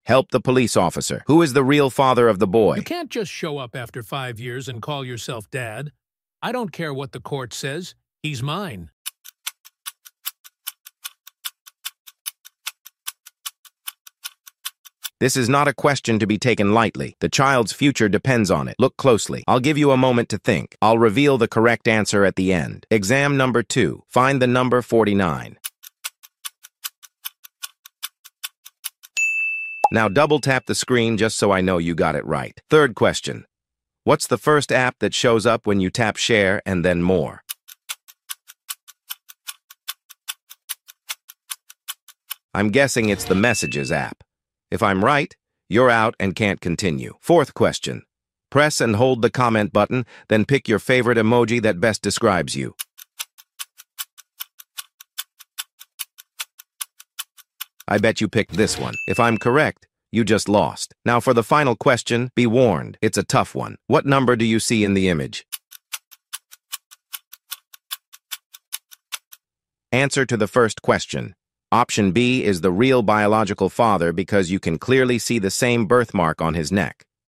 Help the police officer. Who is the real father of the boy? You can't just show up after 5 years and call yourself dad. I don't care what the court says. He's mine. This is not a question to be taken lightly. The child's future depends on it. Look closely. I'll give you a moment to think. I'll reveal the correct answer at the end. Exam number 2. Find the number 49. Now double tap the screen just so I know you got it right. Third question. What's the first app that shows up when you tap share and then more? I'm guessing it's the Messages app. If I'm right, you're out and can't continue. Fourth question. Press and hold the comment button, then pick your favorite emoji that best describes you. I bet you picked this one. If I'm correct, you just lost. Now for the final question, be warned, it's a tough one. What number do you see in the image? Answer to the first question. Option B is the real biological father because you can clearly see the same birthmark on his neck.